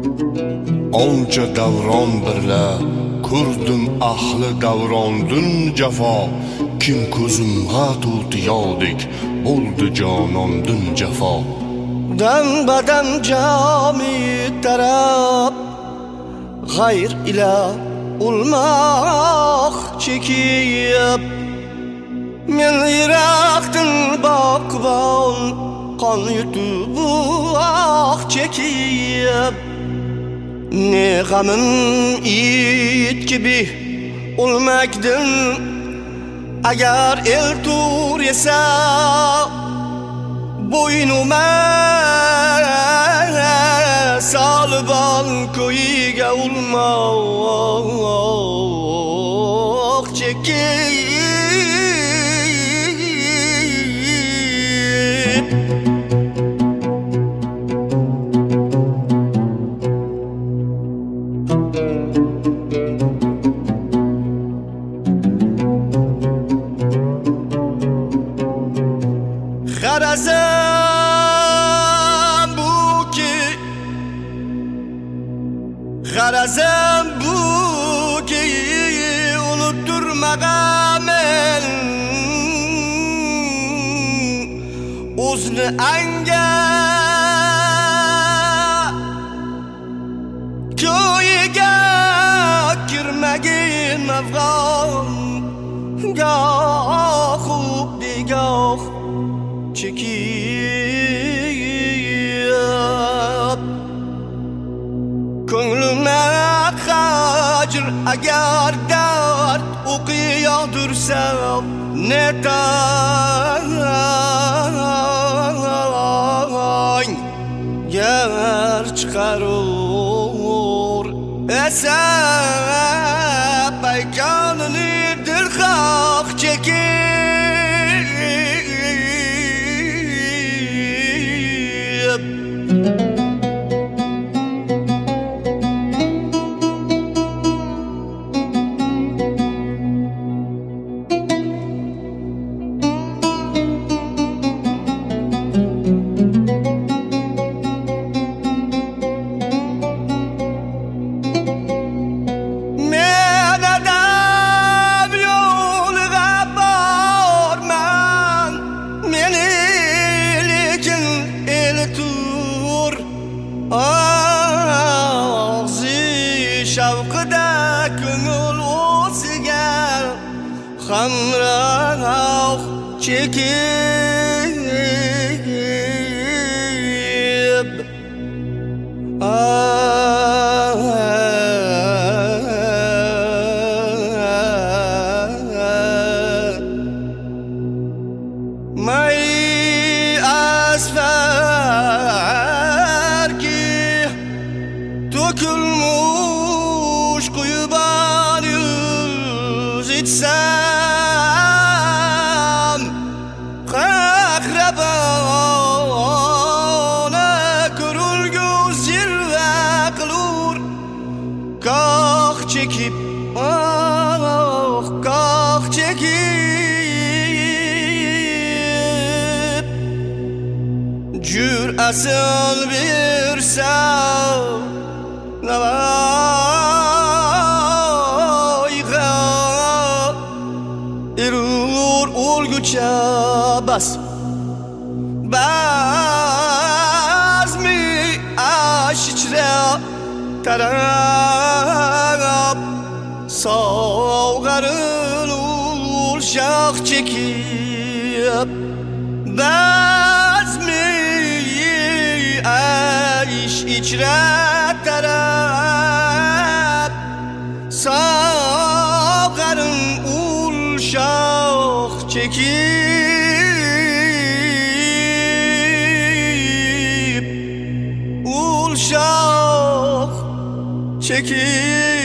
Oncha davron birla ko'rdim ahli davrondin jafo. Kim ko'zimga tutiyodek bo'ldi jonondin jafo. Dam badam jami taraf g'ayr ila ulmaq çekip men yiraqdin baqbon qon yutib çekip ne g'amim it gibi ulmakdin agar el tur esa boynuma salban koyiga ulmaq çekip Garazem bu ki unutturmağa men uzun anga köyge girmegin mevgam gah bigah çekip Ko'nglime hacir agar dard o'qiyodursam ne tang yer chiqarur esa paykonini dilxoh chekib Şavqida ko'ngil o'siga hamroh çekip may asfar ki dökülmüş kuyuban yüz içsem kahrabana körülgüz zirve kılur kah çekip kah çekip jür asıl bir sav navayga erur olgucha bas bazmi ash ichra tarab sog'arin ul shoh chekib bazmi ash ichra tarab sog'arin ul shoh çekip ul shoh çekip